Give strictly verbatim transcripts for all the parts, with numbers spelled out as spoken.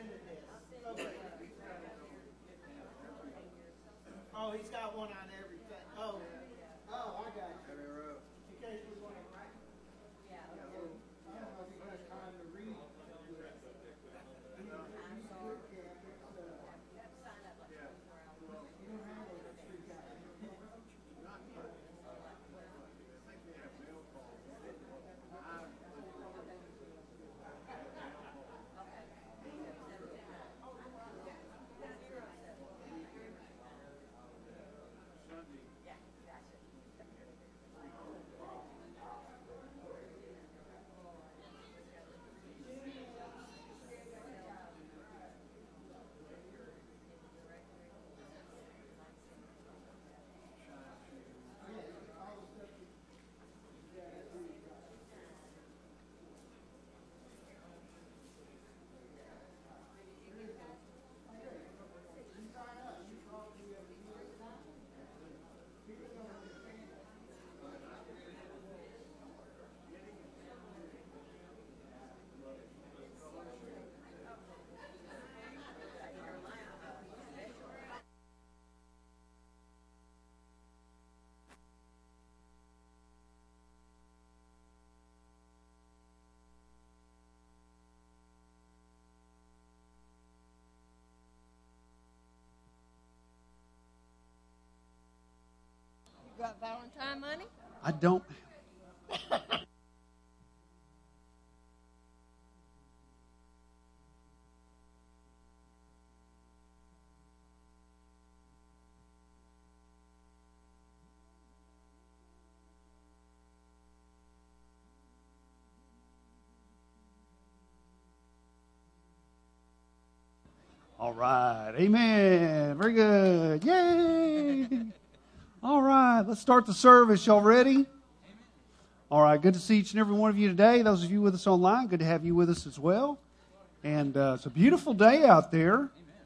Oh, he's got one on everything. Oh, oh, I got it. In case we want to write. Yeah. I don't know if he has time to read. You got Valentine money? I don't. All right. Amen. Very good. Yay. All right. Let's start the service. Y'all ready? All right. Good to see each and every one of you today. Those of you with us online, good to have you with us as well. And uh, it's a beautiful day out there.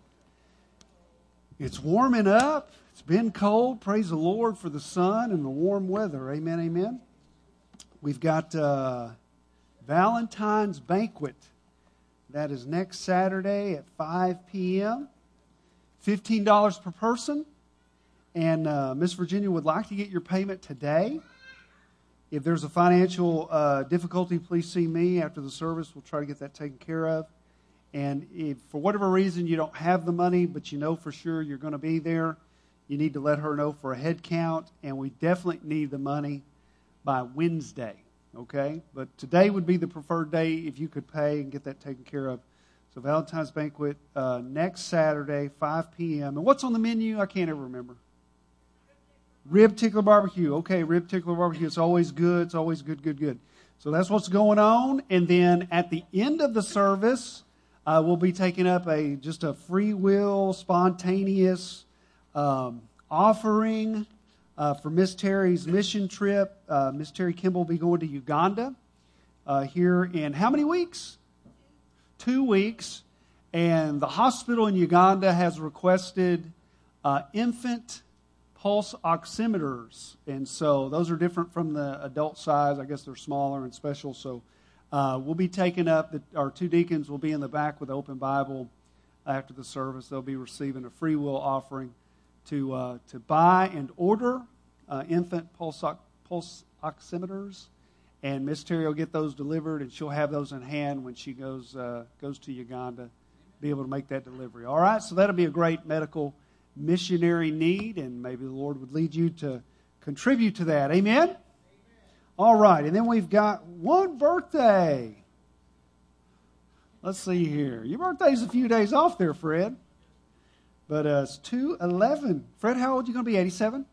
It's warming up. It's been cold. Praise the Lord for the sun and the warm weather. Amen. Amen. We've got uh, Valentine's Banquet. That is next Saturday at five p.m. fifteen dollars per person. And uh, Miss Virginia would like to get your payment today. If there's a financial uh, difficulty, please see me after the service. We'll try to get that taken care of. And if for whatever reason you don't have the money, but you know for sure you're going to be there, you need to let her know for a head count. And we definitely need the money by Wednesday. Okay, but today would be the preferred day if you could pay and get that taken care of. So Valentine's Banquet uh, next Saturday, five p.m. And what's on the menu? I can't ever remember. Rib tickler barbecue. Okay, rib tickler barbecue. It's always good. It's always good, good, good. So that's what's going on. And then at the end of the service, uh, we'll be taking up a just a free will, spontaneous um, offering. Uh, for Miss Terry's mission trip. uh, Miss Terry Kimball will be going to Uganda uh, here in how many weeks? Two weeks. And the hospital in Uganda has requested uh, infant pulse oximeters. And so those are different from the adult size. I guess they're smaller and special. So uh, we'll be taking up, the, our two deacons will be in the back with the open Bible after the service. They'll be receiving a free will offering to uh, to buy and order uh, infant pulse, pulse oximeters, and Miss Terry will get those delivered, and she'll have those in hand when she goes uh, goes to Uganda, be able to make that delivery. All right, so that'll be a great medical missionary need, and maybe the Lord would lead you to contribute to that. Amen? Amen. All right, and then we've got one birthday. Let's see here. Your birthday's a few days off there, Fred. But uh, it's two eleven. Fred, how old are you going to be? eighty-seven?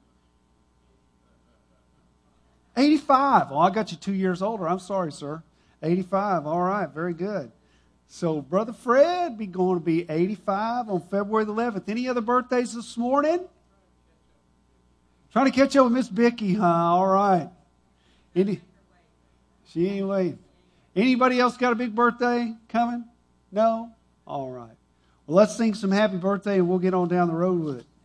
eighty-five. Oh, I got you two years older. I'm sorry, sir. eighty-five. All right, very good. So, Brother Fred be going to be eighty-five on February the eleventh. Any other birthdays this morning? Trying to catch up with Miss Bicky, huh? All right. Any, she ain't waiting. Anybody else got a big birthday coming? No? All right. Well, let's sing some happy birthday and we'll get on down the road with it.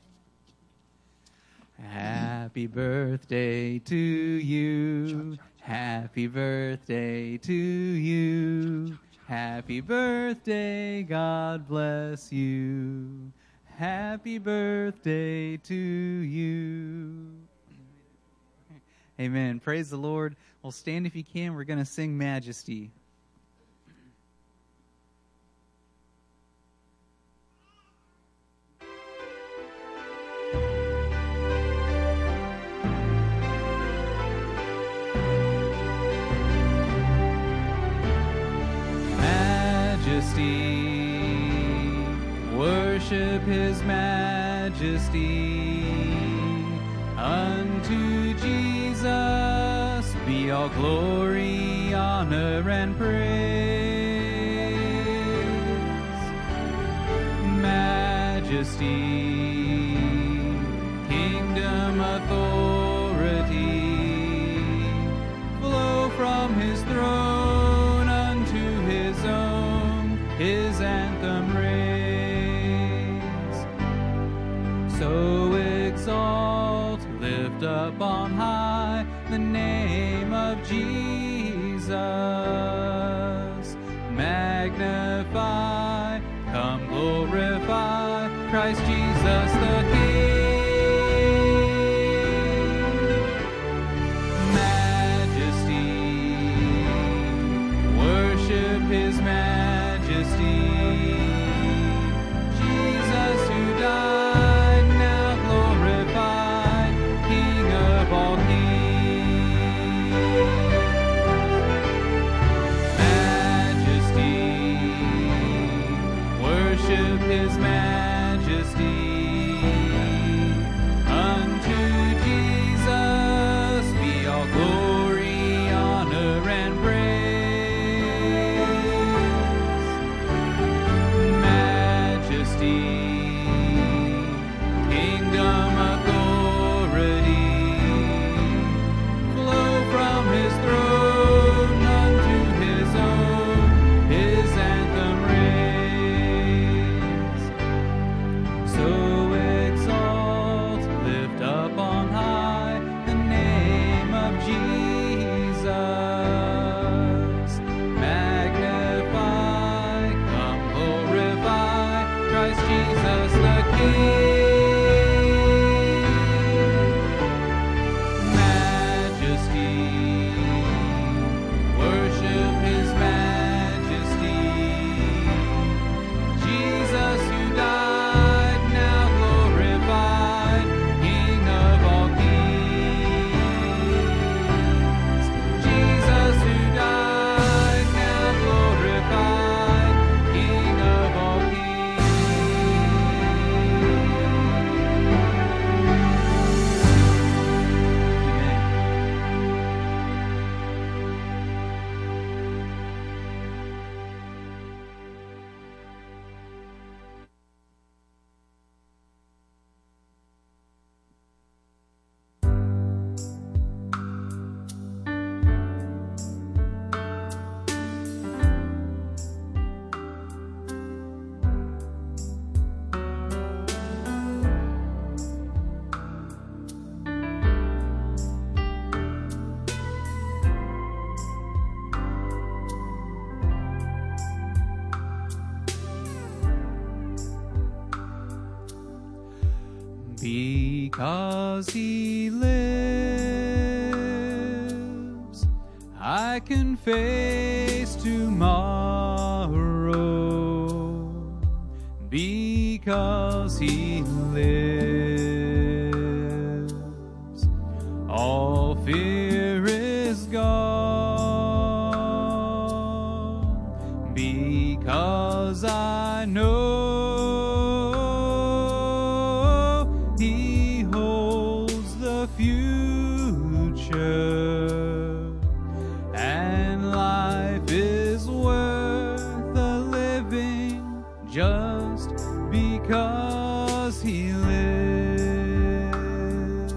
Happy birthday to you. Happy birthday to you. Happy birthday, God bless you. Happy birthday to you. Amen. Praise the Lord. Well, stand if you can. We're going to sing Majesty. Worship His majesty. Unto Jesus be all glory, honor, and praise. Majesty, kingdom, authority, flow from His throne unto His own, His anthem raise. So exalt, lift up on high the name of Jesus. Magnify, come glorify Christ Jesus the King. Majesty, worship His majesty. Jesus who died, now glorified, King of all kings. Majesty, worship His majesty. Unto Jesus be all glory, honor, and praise. Majesty, kingdom, authority, flow from His throne unto His own, His anthem raise. So exalt, lift up on high the name of Jesus. Magnify, come glorify Christ Jesus the King. Majesty, worship His majesty. Jesus who died, now glorified, King of all kings. Jesus who died, now glorified, King of all kings. Amen. Because He lives, I can face tomorrow. Because He lives, all fear is gone. Because I know He holds the future, and life is worth the living just because He lives.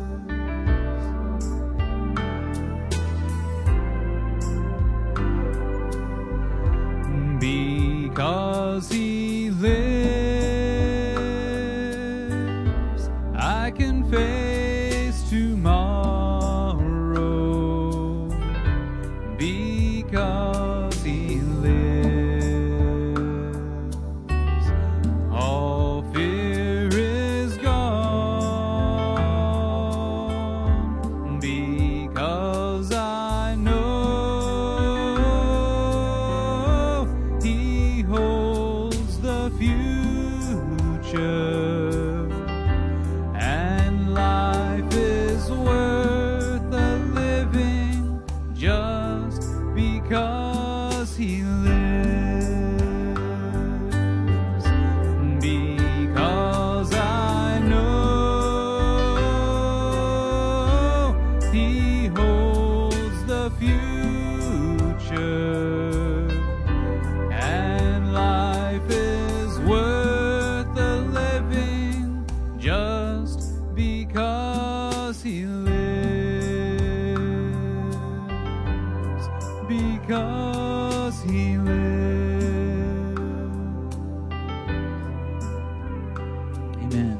Because He lives, I can face tomorrow. Because He lives. because he lives, because I know he holds the future. Because he lives. Amen.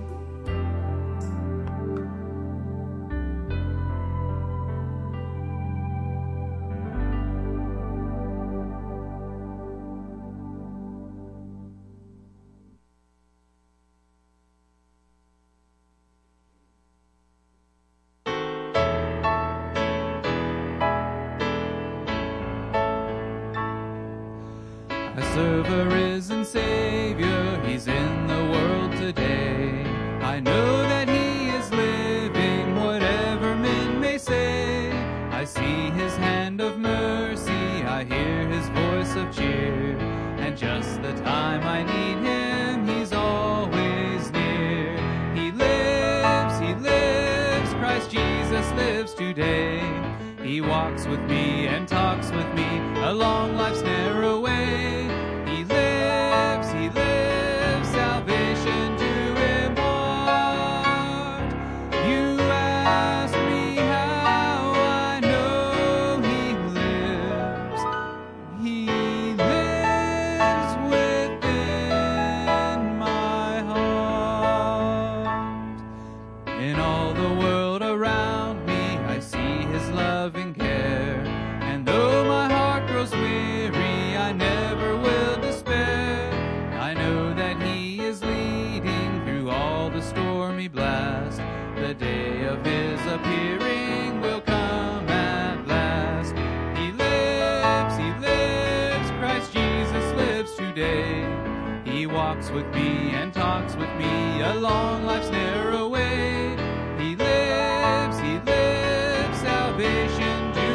I serve a risen Savior, he's in the world today. I know that he is living, whatever men may say. I see his hand of mercy, I hear his voice of cheer, and just the time I need him, he's always near. He lives, he lives, Christ Jesus lives today. He walks with me and talks with me along life's narrow way. He lives, he lives, salvation to impart. You ask me how I know he lives. He lives within my heart. In all the world around me, I see his loving care. And though my heart grows weary, I never will despair. I know that he is leading through all the stormy blast. The day of his appearing will come at last. He lives, he lives, Christ Jesus lives today. He walks with me and talks with me along life's narrow way. He lives, he lives, salvation to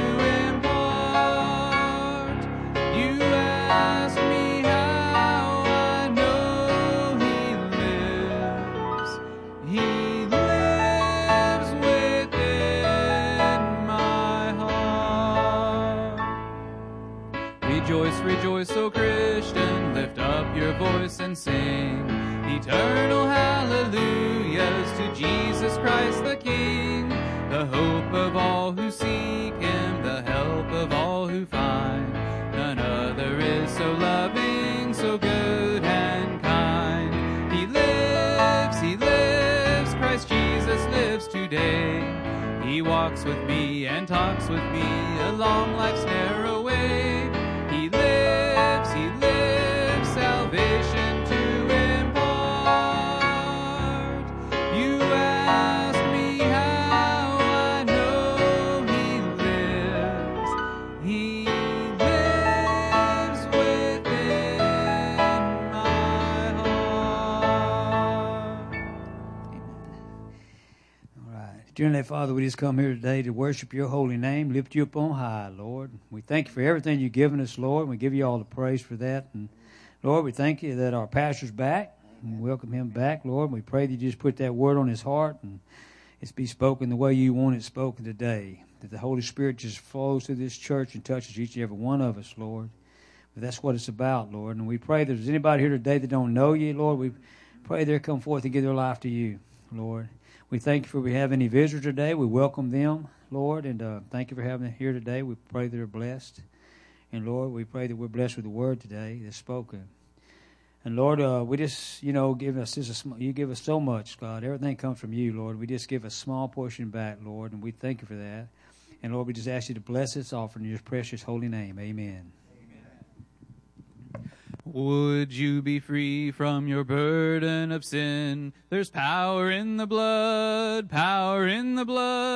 impart. You ask me how I know he lives. He lives within my heart. Rejoice, rejoice, O Christian, lift up your voice and sing eternal hallelujahs to Jesus Christ the King, the hope of all who seek him, the help of all who find. None other is so loving, so good and kind. He lives, he lives, Christ Jesus lives today. He walks with me and talks with me along life's narrow way. He lives, he lives, salvation to impart. You ask me how I know he lives. He lives within my heart. All right. Dear Heavenly Father, we just come here today to worship your holy name, lift you up on high, Lord. We thank you for everything you've given us, Lord. We give you all the praise for that. And Lord, we thank you that our pastor's back. And welcome him back, Lord. We pray that you just put that word on his heart and it's be spoken the way you want it spoken today. That the Holy Spirit just flows through this church and touches each and every one of us, Lord. But that's what it's about, Lord. And we pray that if there's anybody here today that don't know you, Lord, we pray they'll come forth and give their life to you, Lord. We thank you for we have any visitors today. We welcome them, Lord, and uh, thank you for having them here today. We pray they're blessed. And, Lord, we pray that we're blessed with the word today that's spoken. And, Lord, uh, we just, you know, give us just a sm- you give us so much, God. Everything comes from you, Lord. We just give a small portion back, Lord, and we thank you for that. And, Lord, we just ask you to bless this offering in your precious holy name. Amen. Would you be free from your burden of sin? There's power in the blood, power in the blood.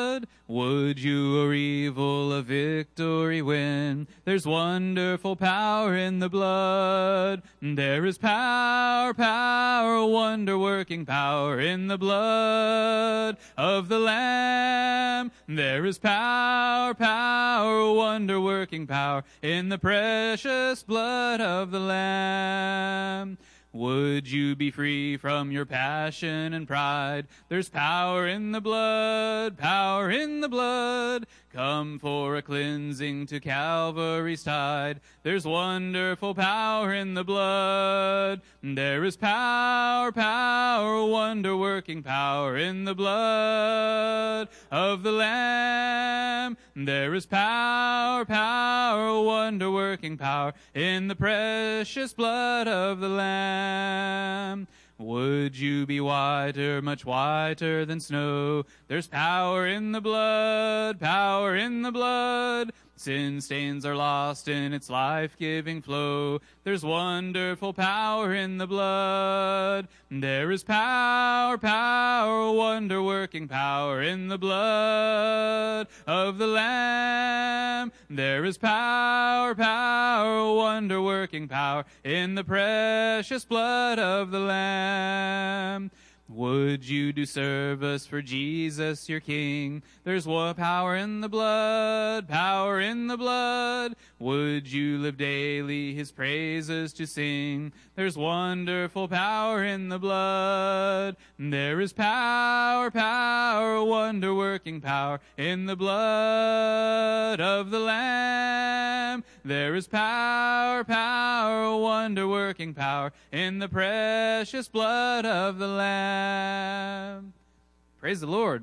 Would you or evil a victory win? There's wonderful power in the blood. There is power, power, wonder-working power in the blood of the Lamb. There is power, power, wonder-working power in the precious blood of the Lamb. Would you be free from your passion and pride? There's power in the blood, power in the blood. Come for a cleansing to Calvary's tide. There's wonderful power in the blood. There is power, power, wonder-working power in the blood of the Lamb. There is power, power, wonder-working power in the precious blood of the Lamb. Would you be whiter, much whiter than snow? There's power in the blood, power in the blood. Sin stains are lost in its life-giving flow. There's wonderful power in the blood. There is power, power, wonder-working power in the blood of the Lamb. There is power, power, wonder-working power in the precious blood of the Lamb. Would you do service for Jesus, your King? There's one power in the blood, power in the blood. Would you live daily his praises to sing? There's wonderful power in the blood. There is power, power, wonder-working power in the blood of the Lamb. There is power, power, wonder-working power in the precious blood of the Lamb. Praise the Lord.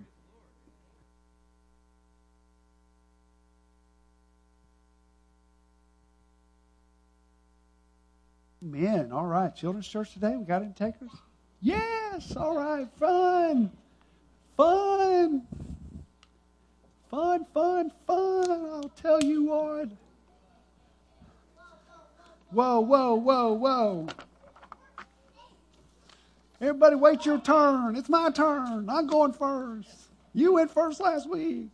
Amen. All right. Children's Church today, we got any takers? Yes. All right. Fun. Fun. Fun, fun, fun. I'll tell you what. Whoa, whoa, whoa, whoa. Everybody wait your turn. It's my turn. I'm going first. You went first last week.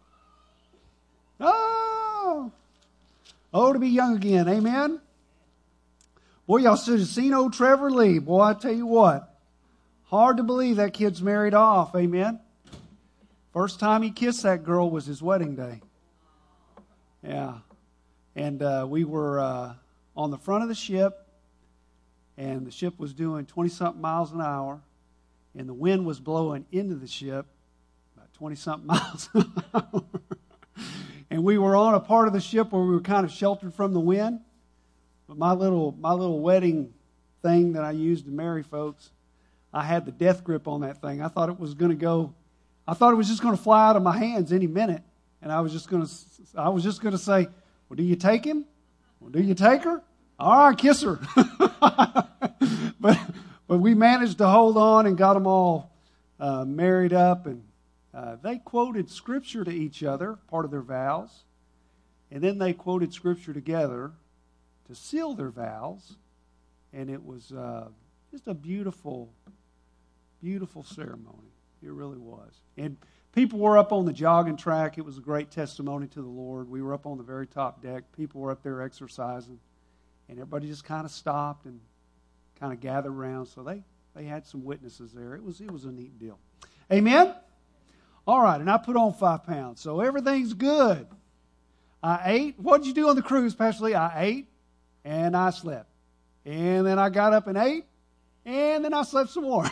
Oh. Oh, to be young again. Amen. Boy, y'all should have seen old Trevor Lee. Boy, I tell you what. Hard to believe that kid's married off. Amen. First time he kissed that girl was his wedding day. Yeah. And uh, we were uh, on the front of the ship. And the ship was doing twenty-something miles an hour. And the wind was blowing into the ship about twenty-something miles an hour. And we were on a part of the ship where we were kind of sheltered from the wind. But my little my little wedding thing that I used to marry folks, I had the death grip on that thing. I thought it was going to go, I thought it was just going to fly out of my hands any minute. And I was just going to, I was just going to say, well, do you take him? Well, do you take her? All right, kiss her. but but we managed to hold on and got them all uh, married up. And uh, they quoted Scripture to each other, part of their vows. And then they quoted Scripture together to seal their vows. And it was uh, just a beautiful, beautiful ceremony. It really was. And people were up on the jogging track. It was a great testimony to the Lord. We were up on the very top deck. People were up there exercising. And everybody just kind of stopped and kind of gathered around. So they, they had some witnesses there. It was it was a neat deal. Amen? All right, and I put on five pounds. So everything's good. I ate. What did you do on the cruise, Pastor Lee? I ate and I slept. And then I got up and ate. And then I slept some more.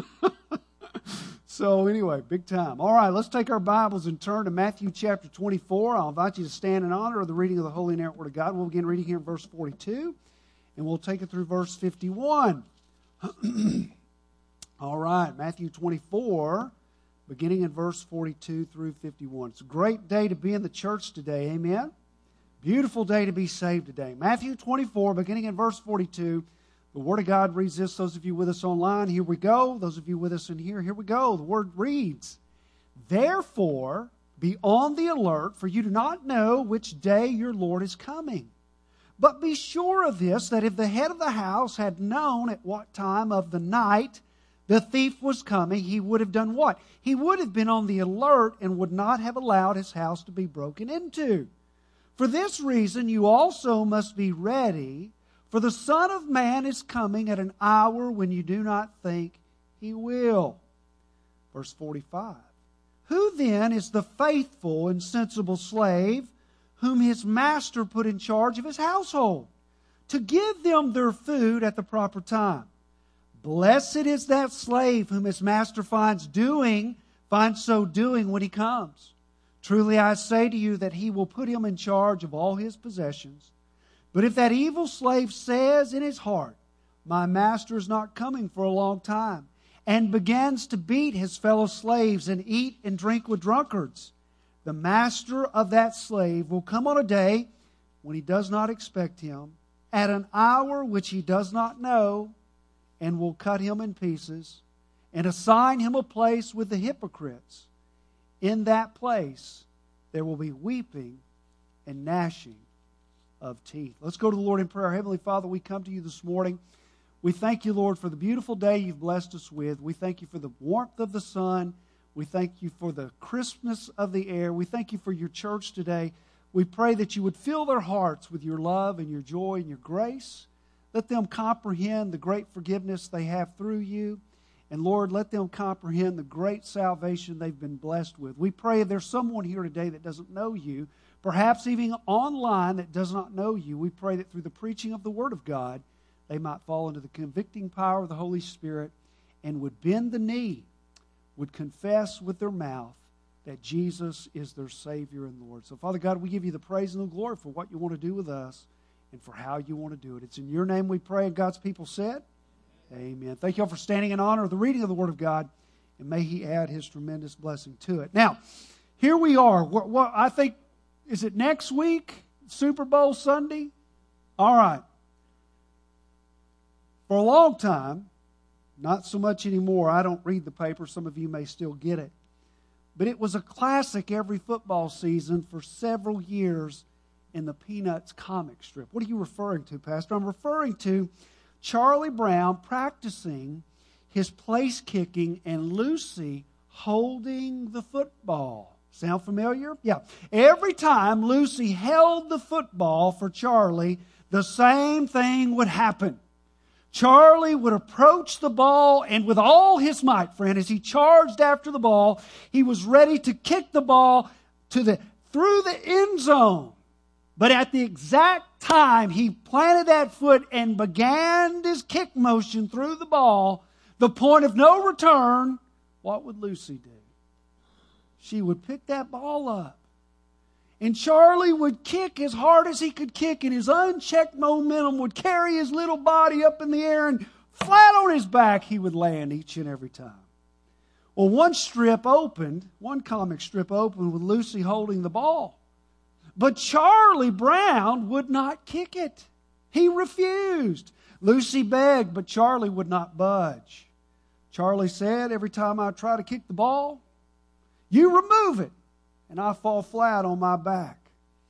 So anyway, big time. All right, let's take our Bibles and turn to Matthew chapter twenty-four. I'll invite you to stand in honor of the reading of the Holy and inerrant Word of God. We'll begin reading here in verse forty-two, and we'll take it through verse fifty-one. All right, Matthew twenty-four, beginning in verse forty-two through fifty-one. It's a great day to be in the church today, amen? Beautiful day to be saved today. Matthew twenty-four, beginning in verse forty-two. The Word of God reads this. Those of you with us online, here we go. Those of you with us in here, here we go. The Word reads, "Therefore, be on the alert, for you do not know which day your Lord is coming. But be sure of this, that if the head of the house had known at what time of the night the thief was coming, he would have done what? He would have been on the alert and would not have allowed his house to be broken into. For this reason, you also must be ready, for the Son of Man is coming at an hour when you do not think he will. Verse forty-five. Who then is the faithful and sensible slave whom his master put in charge of his household, to give them their food at the proper time? Blessed is that slave whom his master finds doing, finds so doing when he comes. Truly I say to you that he will put him in charge of all his possessions. But if that evil slave says in his heart, my master is not coming for a long time, and begins to beat his fellow slaves and eat and drink with drunkards, the master of that slave will come on a day when he does not expect him, at an hour which he does not know, and will cut him in pieces, and assign him a place with the hypocrites. In that place there will be weeping and gnashing of teeth. Let's go to the Lord in prayer. Heavenly Father, we come to you this morning. We thank you, Lord, for the beautiful day you've blessed us with. We thank you for the warmth of the sun. We thank you for the crispness of the air. We thank you for your church today. We pray that you would fill their hearts with your love and your joy and your grace. Let them comprehend the great forgiveness they have through you. And Lord, let them comprehend the great salvation they've been blessed with. We pray if there's someone here today that doesn't know you, perhaps even online that does not know you, we pray that through the preaching of the Word of God, they might fall into the convicting power of the Holy Spirit and would bend the knee, would confess with their mouth that Jesus is their Savior and Lord. So, Father God, we give you the praise and the glory for what you want to do with us and for how you want to do it. It's in your name we pray, and God's people said, amen. Thank you all for standing in honor of the reading of the Word of God, and may He add His tremendous blessing to it. Now, here we are. What, what I think, is it next week, Super Bowl Sunday? All right. For a long time, not so much anymore. I don't read the paper. Some of you may still get it. But it was a classic every football season for several years in the Peanuts comic strip. What are you referring to, Pastor? I'm referring to Charlie Brown practicing his place kicking and Lucy holding the football. Sound familiar? Yeah. Every time Lucy held the football for Charlie, the same thing would happen. Charlie would approach the ball, and with all his might, friend, as he charged after the ball, he was ready to kick the ball to the through the end zone. But at the exact time he planted that foot and began his kick motion through the ball, the point of no return, what would Lucy do? She would pick that ball up. And Charlie would kick as hard as he could kick, and his unchecked momentum would carry his little body up in the air, and flat on his back he would land each and every time. Well, one strip opened, one comic strip opened with Lucy holding the ball. But Charlie Brown would not kick it. He refused. Lucy begged, but Charlie would not budge. Charlie said, every time I try to kick the ball, you remove it, and I fall flat on my back.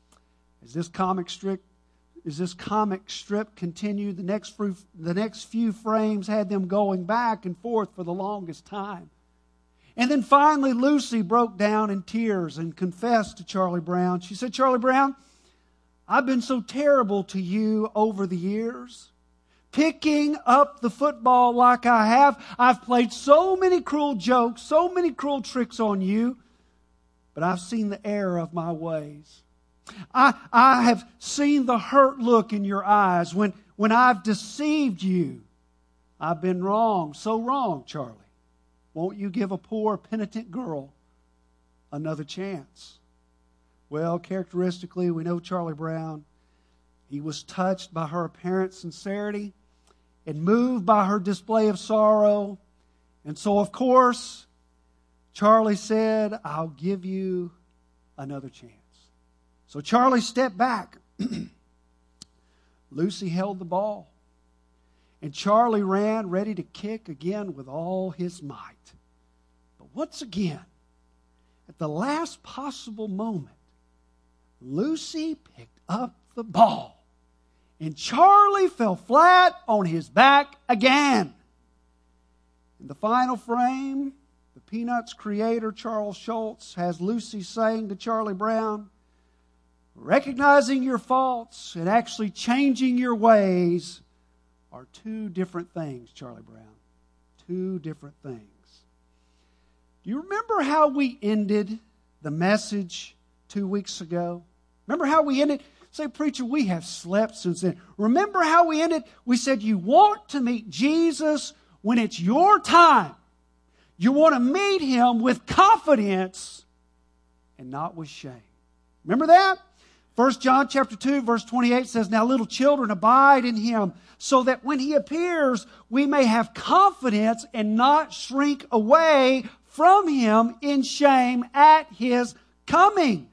As this comic strip, as this comic strip continued, the next few, the next few frames had them going back and forth for the longest time. And then finally Lucy broke down in tears and confessed to Charlie Brown. She said, Charlie Brown, I've been so terrible to you over the years. Picking up the football like I have, I've played so many cruel jokes, so many cruel tricks on you. But I've seen the error of my ways. I, I have seen the hurt look in your eyes when, when I've deceived you. I've been wrong, so wrong, Charlie. Won't you give a poor, penitent girl another chance? Well, characteristically, we know Charlie Brown. He was touched by her apparent sincerity and moved by her display of sorrow. And so, of course, Charlie said, I'll give you another chance. So Charlie stepped back. Lucy held the ball. And Charlie ran ready to kick again with all his might. But once again, at the last possible moment, Lucy picked up the ball. And Charlie fell flat on his back again. In the final frame, the Peanuts creator, Charles Schultz, has Lucy saying to Charlie Brown, recognizing your faults and actually changing your ways are two different things, Charlie Brown. Two different things. Do you remember how we ended the message two weeks ago? Remember how we ended? Say, preacher, we have slept since then. Remember how we ended? We said you want to meet Jesus when it's your time. You want to meet Him with confidence and not with shame. Remember that? First John chapter two, verse twenty-eight says, now little children, abide in Him, so that when He appears, we may have confidence and not shrink away from Him in shame at His coming.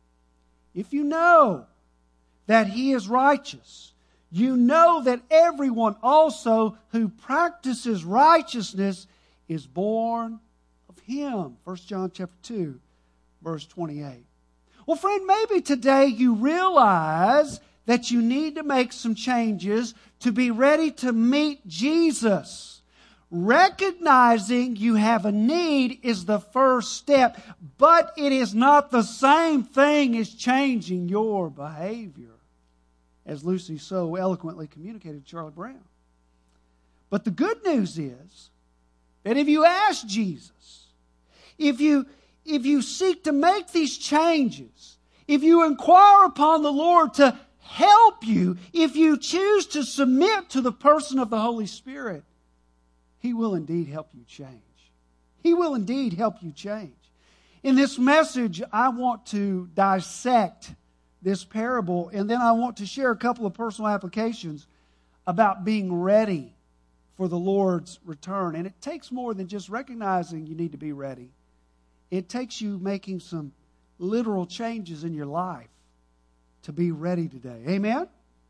If you know that He is righteous, you know that everyone also who practices righteousness is born of Him. First John chapter two, verse twenty-eight. Well, friend, maybe today you realize that you need to make some changes to be ready to meet Jesus. Recognizing you have a need is the first step, but it is not the same thing as changing your behavior, as Lucy so eloquently communicated to Charlie Brown. But the good news is that if you ask Jesus, if you If you seek to make these changes, if you inquire upon the Lord to help you, if you choose to submit to the person of the Holy Spirit, He will indeed help you change. He will indeed help you change. In this message, I want to dissect this parable, and then I want to share a couple of personal applications about being ready for the Lord's return. And it takes more than just recognizing you need to be ready. It takes you making some literal changes in your life to be ready today. Amen?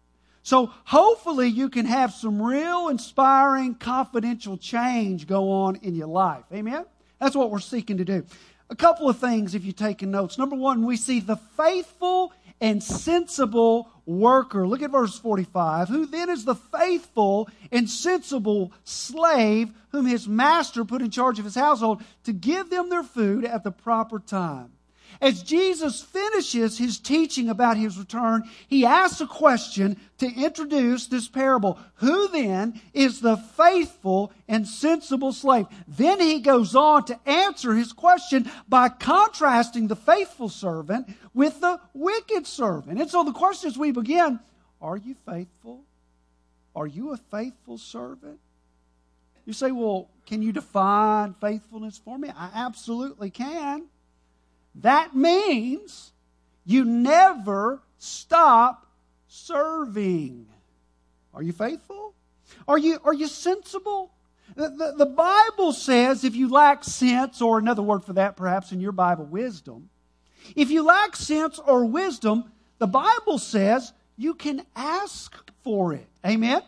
So hopefully you can have some real inspiring, confidential change go on in your life. Amen? That's what we're seeking to do. A couple of things if you're taking notes. Number one, we see the faithful and sensible worker. Look at verse forty-five. Who then is the faithful and sensible slave whom his master put in charge of his household to give them their food at the proper time? As Jesus finishes His teaching about His return, He asks a question to introduce this parable. Who then is the faithful and sensible slave? Then He goes on to answer His question by contrasting the faithful servant with the wicked servant. And so the question as we begin, are you faithful? Are you a faithful servant? You say, well, can you define faithfulness for me? I absolutely can. That means you never stop serving. Are you faithful? Are you, are you sensible? The, the, the Bible says if you lack sense, or another word for that perhaps in your Bible, wisdom. If you lack sense or wisdom, the Bible says you can ask for it. Amen?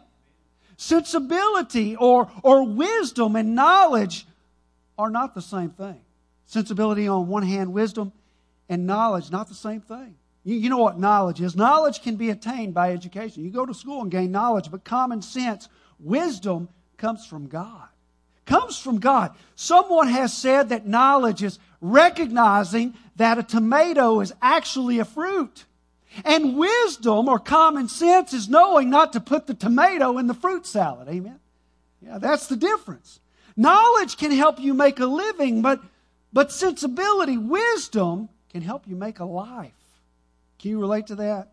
Sensibility or, or wisdom and knowledge are not the same thing. Sensibility on one hand, wisdom and knowledge, not the same thing. You, you know what knowledge is. Knowledge can be attained by education. You go to school and gain knowledge, but common sense, wisdom comes from God. Comes from God. Someone has said that knowledge is recognizing that a tomato is actually a fruit. And wisdom or common sense is knowing not to put the tomato in the fruit salad. Amen? Yeah, that's the difference. Knowledge can help you make a living, but But sensibility, wisdom, can help you make a life. Can you relate to that?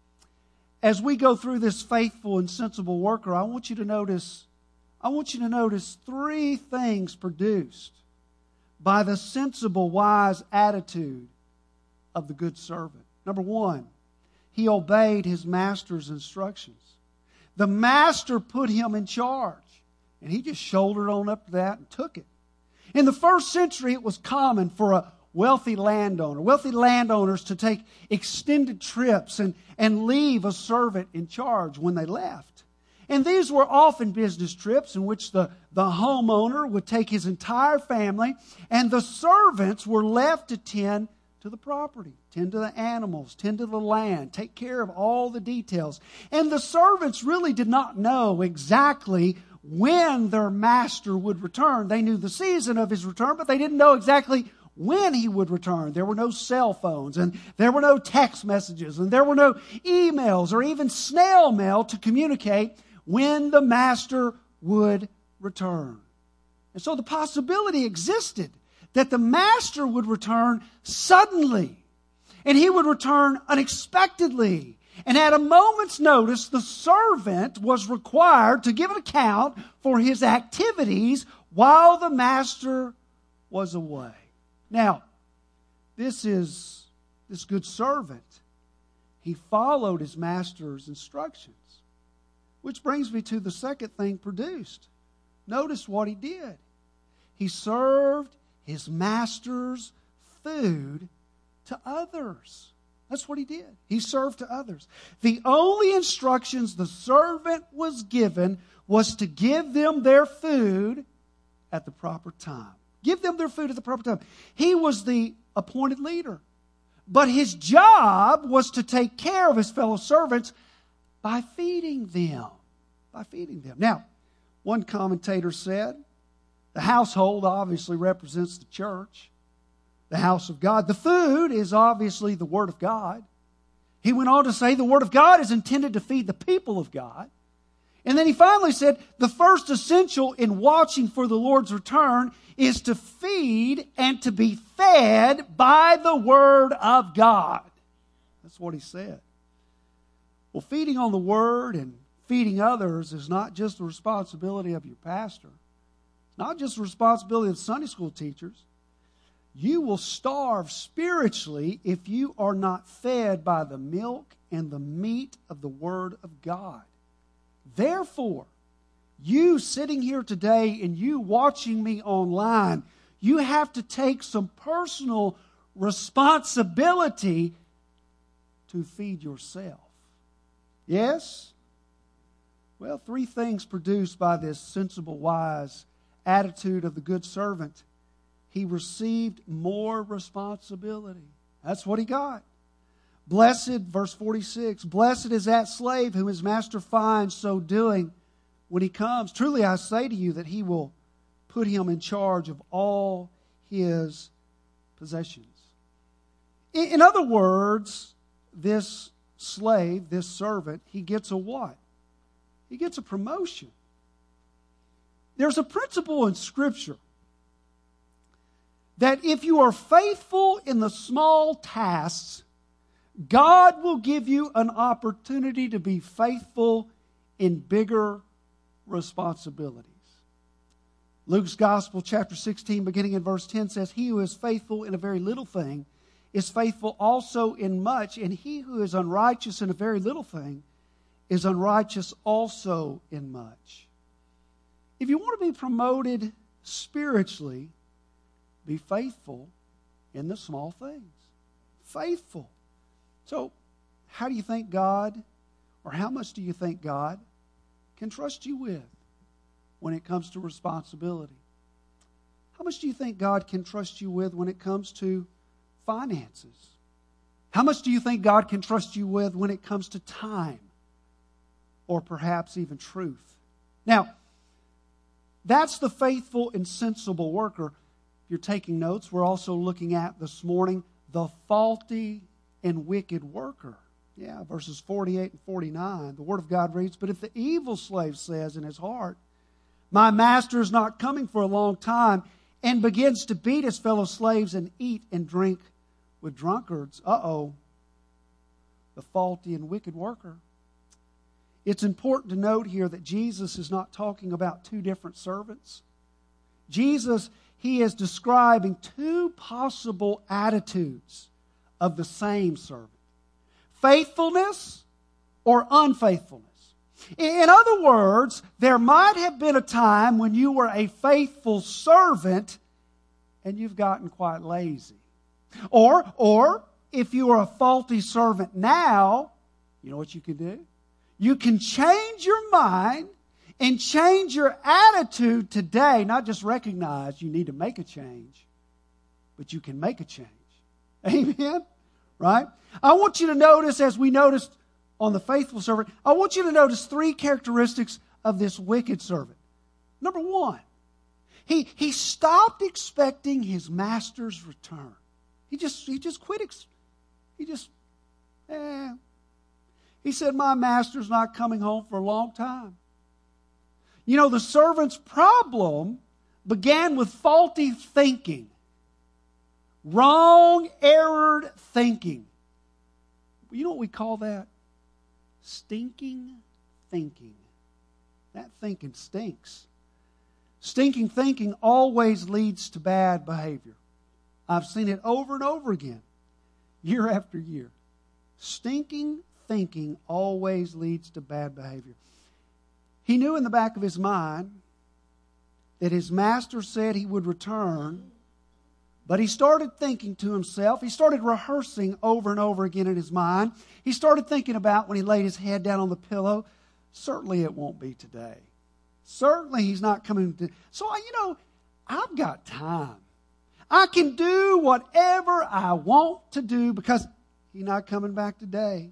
As we go through this faithful and sensible worker, I want you to notice, I want you to notice three things produced by the sensible, wise attitude of the good servant. Number one, he obeyed his master's instructions. The master put him in charge, and he just shouldered on up to that and took it. In the first century, it was common for a wealthy landowner, wealthy landowners to take extended trips and, and leave a servant in charge when they left. And these were often business trips in which the, the homeowner would take his entire family, and the servants were left to tend to the property, tend to the animals, tend to the land, take care of all the details. And the servants really did not know exactly when their master would return. They knew the season of his return, but they didn't know exactly when he would return. There were no cell phones, and there were no text messages, and there were no emails or even snail mail to communicate when the master would return. And so the possibility existed that the master would return suddenly, and he would return unexpectedly. And at a moment's notice, the servant was required to give an account for his activities while the master was away. Now, this is this good servant. He followed his master's instructions. Which brings me to the second thing produced. Notice what he did. He served his master's food to others. That's what he did. He served to others. The only instructions the servant was given was to give them their food at the proper time. Give them their food at the proper time. He was the appointed leader. But his job was to take care of his fellow servants by feeding them. By feeding them. Now, one commentator said, the household obviously represents the church, the house of God. The food is obviously the Word of God. He went on to say the Word of God is intended to feed the people of God. And then he finally said, the first essential in watching for the Lord's return is to feed and to be fed by the Word of God. That's what he said. Well, feeding on the Word and feeding others is not just the responsibility of your pastor. It's not just the responsibility of Sunday school teachers. You will starve spiritually if you are not fed by the milk and the meat of the Word of God. Therefore, you sitting here today and you watching me online, you have to take some personal responsibility to feed yourself. Yes? Well, three things produced by this sensible, wise attitude of the good servant. He received more responsibility. That's what he got. Blessed, verse forty-six, blessed is that slave whom his master finds so doing when he comes. Truly I say to you that he will put him in charge of all his possessions. In, in other words, this slave, this servant, he gets a what? He gets a promotion. There's a principle in Scripture that if you are faithful in the small tasks, God will give you an opportunity to be faithful in bigger responsibilities. Luke's Gospel, chapter sixteen, beginning in verse ten, says, he who is faithful in a very little thing is faithful also in much, and he who is unrighteous in a very little thing is unrighteous also in much. If you want to be promoted spiritually, be faithful in the small things. Faithful. So, how do you think God, or how much do you think God can trust you with when it comes to responsibility? How much do you think God can trust you with when it comes to finances? How much do you think God can trust you with when it comes to time? Or perhaps even truth? Now, that's the faithful and sensible worker. If you're taking notes, we're also looking at this morning the faulty and wicked worker. Yeah, verses forty-eight and forty-nine. The Word of God reads, but if the evil slave says in his heart, my master is not coming for a long time, and begins to beat his fellow slaves and eat and drink with drunkards, uh-oh, the faulty and wicked worker. It's important to note here that Jesus is not talking about two different servants. Jesus, he is describing two possible attitudes of the same servant. Faithfulness or unfaithfulness. In other words, there might have been a time when you were a faithful servant and you've gotten quite lazy. Or, or if you are a faulty servant now, you know what you can do? You can change your mind and change your attitude today. Not just recognize you need to make a change, but you can make a change. Amen? Right? I want you to notice, as we noticed on the faithful servant, I want you to notice three characteristics of this wicked servant. Number one, he, he stopped expecting his master's return. He just, he just quit. Ex- he just, eh. He said, my master's not coming home for a long time. You know, the servant's problem began with faulty thinking. Wrong, errored thinking. You know what we call that? Stinking thinking. That thinking stinks. Stinking thinking always leads to bad behavior. I've seen it over and over again, year after year. Stinking thinking always leads to bad behavior. He knew in the back of his mind that his master said he would return, but he started thinking to himself. He started rehearsing over and over again in his mind. He started thinking about when he laid his head down on the pillow, certainly it won't be today. Certainly he's not coming to. So, you know, I've got time. I can do whatever I want to do because he's not coming back today.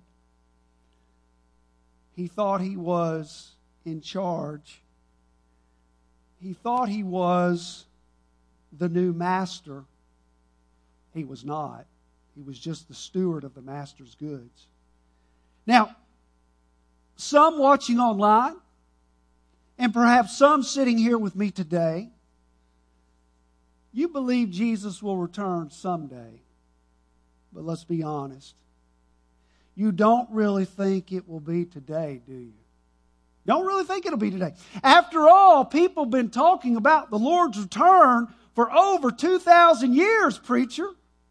He thought he was in charge. He thought he was the new master. He was not. He was just the steward of the master's goods. Now, some watching online, and perhaps some sitting here with me today, you believe Jesus will return someday. But let's be honest. You don't really think it will be today, do you? Don't really think it'll be today. After all, people have been talking about the Lord's return for over two thousand years, preacher.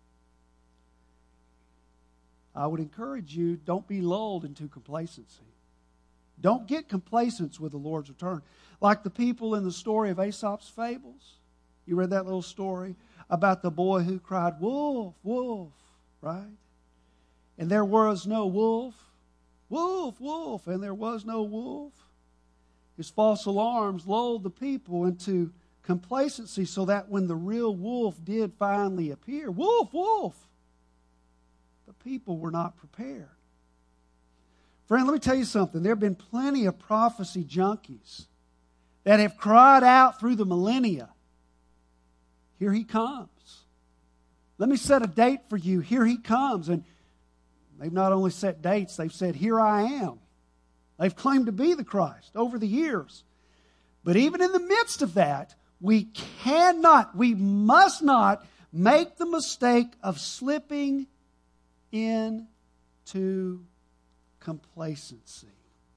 I would encourage you, don't be lulled into complacency. Don't get complacent with the Lord's return. Like the people in the story of Aesop's Fables. You read that little story about the boy who cried, wolf, wolf, right? And there was no wolf. Wolf, wolf, and there was no wolf. His false alarms lulled the people into complacency so that when the real wolf did finally appear, wolf, wolf, the people were not prepared. Friend, let me tell you something. There have been plenty of prophecy junkies that have cried out through the millennia, here he comes. Let me set a date for you. Here he comes. And they've not only set dates, they've said, here I am. They've claimed to be the Christ over the years. But even in the midst of that, we cannot, we must not make the mistake of slipping into complacency.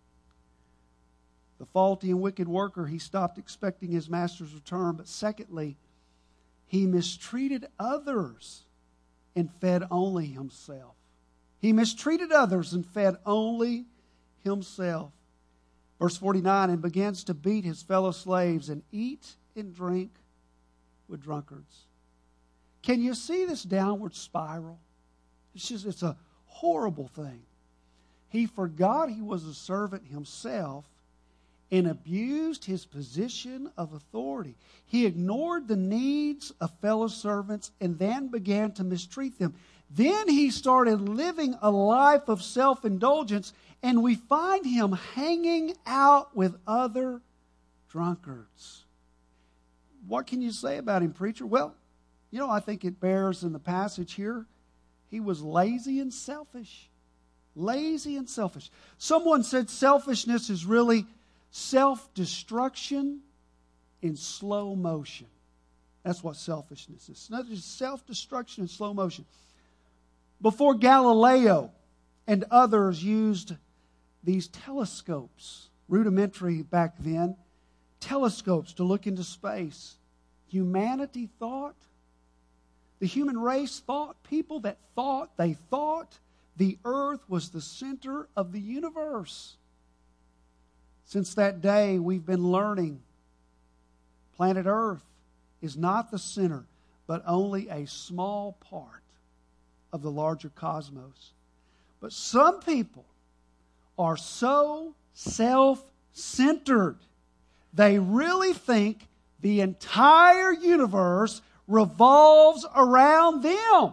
The faulty and wicked worker, he stopped expecting his master's return. But secondly, he mistreated others and fed only himself. He mistreated others and fed only himself. Verse forty-nine, and begins to beat his fellow slaves and eat and drink with drunkards. Can you see this downward spiral? It's just, it's a horrible thing. He forgot he was a servant himself and abused his position of authority. He ignored the needs of fellow servants and then began to mistreat them. Then he started living a life of self-indulgence, and we find him hanging out with other drunkards. What can you say about him, preacher? Well, you know, I think it bears in the passage here. He was lazy and selfish. Lazy and selfish. Someone said selfishness is really self-destruction in slow motion. That's what selfishness is. It's not just self-destruction in slow motion. Before Galileo and others used these telescopes, rudimentary back then, telescopes to look into space, humanity thought, the human race thought, people that thought, they thought the earth was the center of the universe. Since that day, we've been learning planet Earth is not the center, but only a small part of the larger cosmos. But some people are so self-centered, they really think the entire universe revolves around them.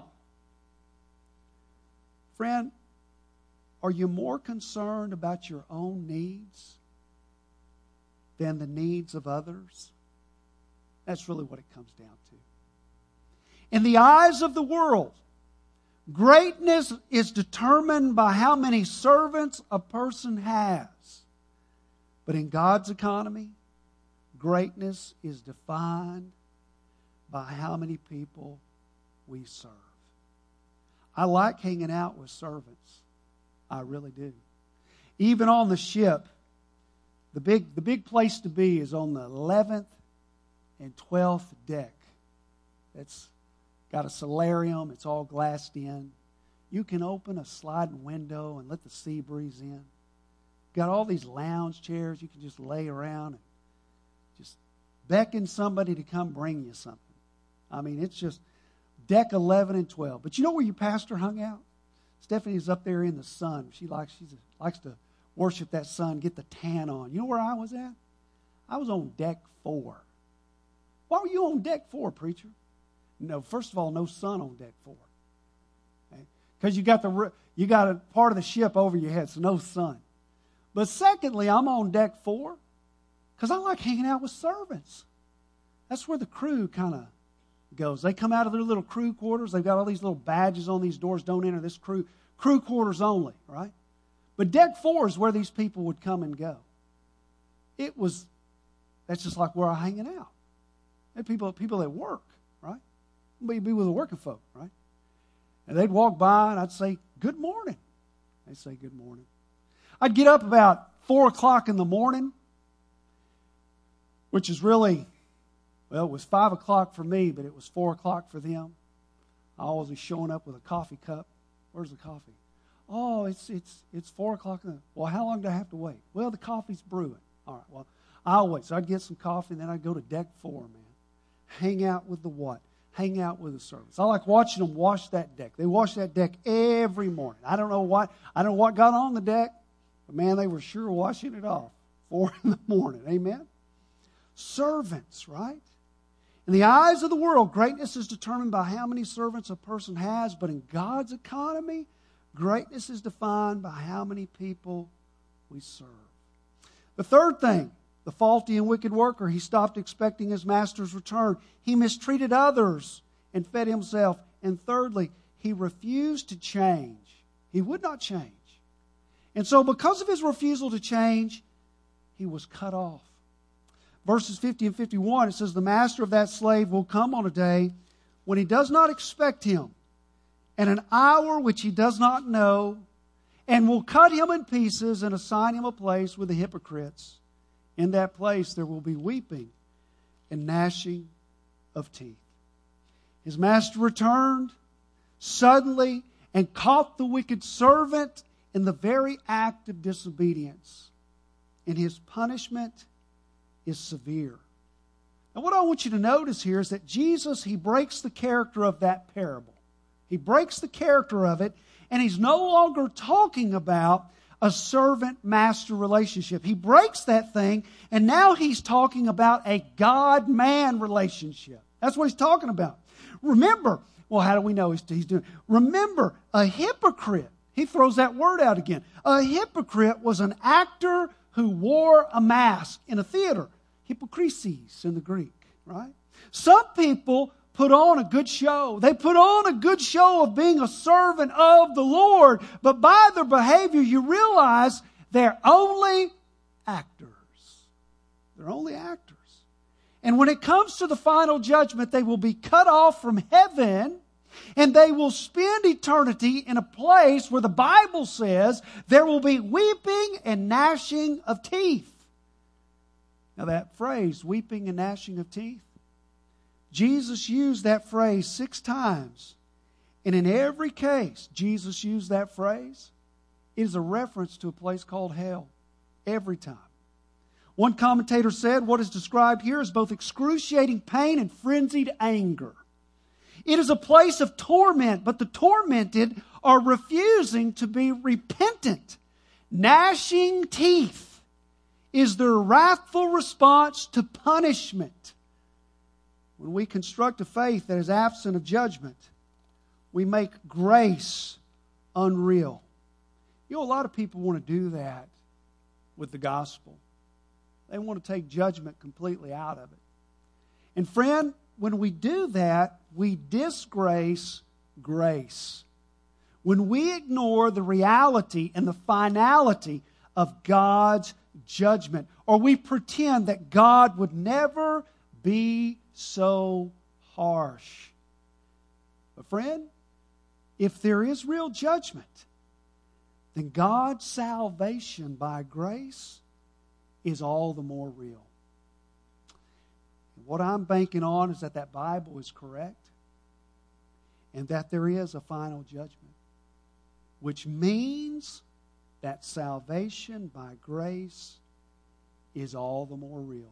Friend, are you more concerned about your own needs than the needs of others? That's really what it comes down to. In the eyes of the world, greatness is determined by how many servants a person has. But in God's economy, greatness is defined by how many people we serve. I like hanging out with servants. I really do. Even on the ship, the big, the big place to be is on the eleventh and twelfth deck. It's got a solarium. It's all glassed in. You can open a sliding window and let the sea breeze in. Got all these lounge chairs you can just lay around and just beckon somebody to come bring you something. I mean, it's just deck eleven and twelve. But you know where your pastor hung out? Stephanie's up there in the sun. She likes she likes to worship that sun, get the tan on. You know where I was at? I was on deck four. Why were you on deck four, preacher? No, first of all, no sun on deck four. Because okay? you got the you got a part of the ship over your head, so no sun. But secondly, I'm on deck four because I like hanging out with servants. That's where the crew kind of goes. They come out of their little crew quarters. They've got all these little badges on these doors. Don't enter this crew. Crew quarters only, right? But deck four is where these people would come and go. It was, that's just like where I'm hanging out. They're people, people that work, right? Be, be with the working folk, right? And they'd walk by and I'd say, good morning. They'd say, good morning. I'd get up about four o'clock in the morning, which is really, well, it was five o'clock for me, but it was four o'clock for them. I always was showing up with a coffee cup. Where's the coffee? Oh, it's it's it's four o'clock. Well, how long do I have to wait? Well, the coffee's brewing. All right, well, I'll wait. So I'd get some coffee, and then I'd go to deck four, man. Hang out with the what? Hang out with the servants. I like watching them wash that deck. They wash that deck every morning. I don't know what I don't know what got on the deck, but man, they were sure washing it off. Four in the morning. Amen? Servants, right? In the eyes of the world, greatness is determined by how many servants a person has, but in God's economy, greatness is defined by how many people we serve. The third thing, the faulty and wicked worker, he stopped expecting his master's return. He mistreated others and fed himself. And thirdly, he refused to change. He would not change. And so because of his refusal to change, he was cut off. Verses fifty and fifty-one, it says, the master of that slave will come on a day when he does not expect him, at an hour which he does not know, and will cut him in pieces and assign him a place with the hypocrites. In that place there will be weeping and gnashing of teeth. His master returned suddenly and caught the wicked servant in the very act of disobedience. And his punishment is severe. Now what I want you to notice here is that Jesus, he breaks the character of that parable. He breaks the character of it, and he's no longer talking about a servant-master relationship. He breaks that thing, and now he's talking about a God-man relationship. That's what he's talking about. Remember, well, how do we know he's, he's doing? Remember, a hypocrite, he throws that word out again. A hypocrite was an actor who wore a mask in a theater. Hypocrisis in the Greek, right? Some people put on a good show. They put on a good show of being a servant of the Lord, but by their behavior you realize they're only actors. They're only actors. And when it comes to the final judgment, they will be cut off from heaven, and they will spend eternity in a place where the Bible says there will be weeping and gnashing of teeth. Now that phrase, weeping and gnashing of teeth, Jesus used that phrase six times. And in every case Jesus used that phrase, it is a reference to a place called hell. Every time. One commentator said what is described here is both excruciating pain and frenzied anger. It is a place of torment, but the tormented are refusing to be repentant. Gnashing teeth is their wrathful response to punishment. When we construct a faith that is absent of judgment, we make grace unreal. You know, a lot of people want to do that with the gospel. They want to take judgment completely out of it. And friend, when we do that, we disgrace grace. When we ignore the reality and the finality of God's judgment, or we pretend that God would never be so harsh. But friend, if there is real judgment, then God's salvation by grace is all the more real. And what I'm banking on is that that Bible is correct and that there is a final judgment, which means that salvation by grace is all the more real.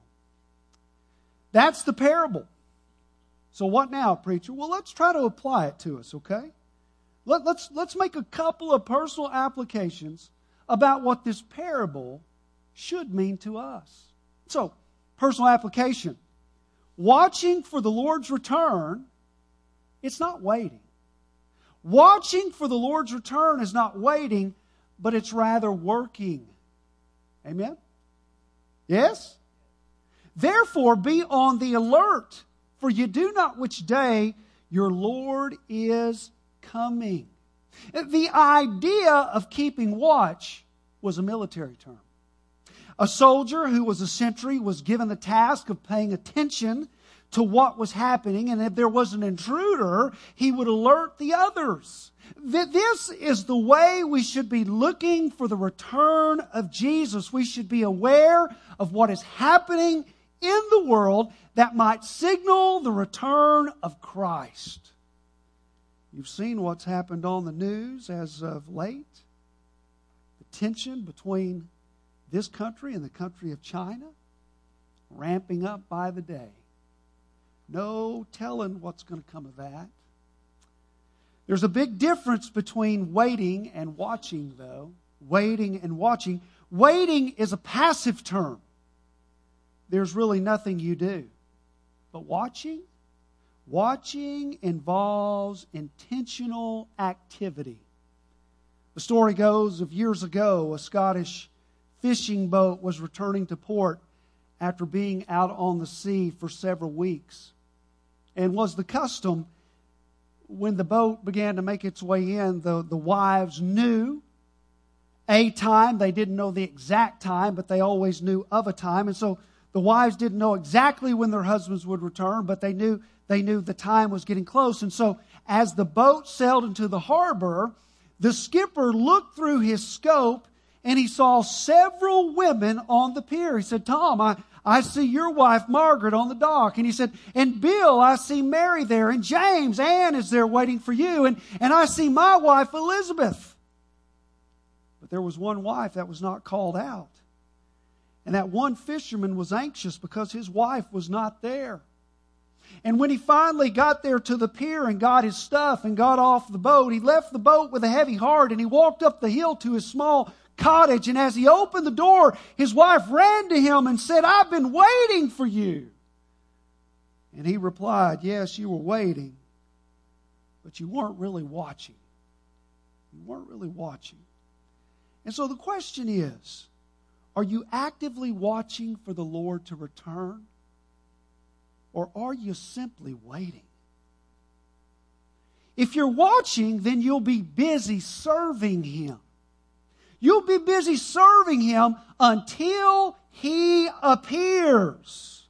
That's the parable. So what now, preacher? Well, let's try to apply it to us, okay? Let, let's, let's make a couple of personal applications about what this parable should mean to us. So, personal application. Watching for the Lord's return, it's not waiting. Watching for the Lord's return is not waiting, but it's rather working. Amen? Yes? Therefore, be on the alert, for you do not which day your Lord is coming. The idea of keeping watch was a military term. A soldier who was a sentry was given the task of paying attention to what was happening, and if there was an intruder, he would alert the others. This is the way we should be looking for the return of Jesus. We should be aware of what is happening in the world that might signal the return of Christ. You've seen what's happened on the news as of late. The tension between this country and the country of China ramping up by the day. No telling what's going to come of that. There's a big difference between waiting and watching, though. Waiting and watching. Waiting is a passive term. There's really nothing you do. But watching? Watching involves intentional activity. The story goes of years ago, a Scottish fishing boat was returning to port after being out on the sea for several weeks. And was the custom, when the boat began to make its way in, the, the wives knew a time. They didn't know the exact time, but they always knew of a time. And so the wives didn't know exactly when their husbands would return, but they knew they knew the time was getting close. And so as the boat sailed into the harbor, the skipper looked through his scope and he saw several women on the pier. He said, Tom, I, I see your wife, Margaret, on the dock. And he said, and Bill, I see Mary there. And James, Ann is there waiting for you. And, and I see my wife, Elizabeth. But there was one wife that was not called out. And that one fisherman was anxious because his wife was not there. And when he finally got there to the pier and got his stuff and got off the boat, he left the boat with a heavy heart and he walked up the hill to his small cottage. And as he opened the door, his wife ran to him and said, I've been waiting for you. And he replied, yes, you were waiting, but you weren't really watching. You weren't really watching. And so the question is, are you actively watching for the Lord to return? Or are you simply waiting? If you're watching, then you'll be busy serving Him. You'll be busy serving Him until He appears.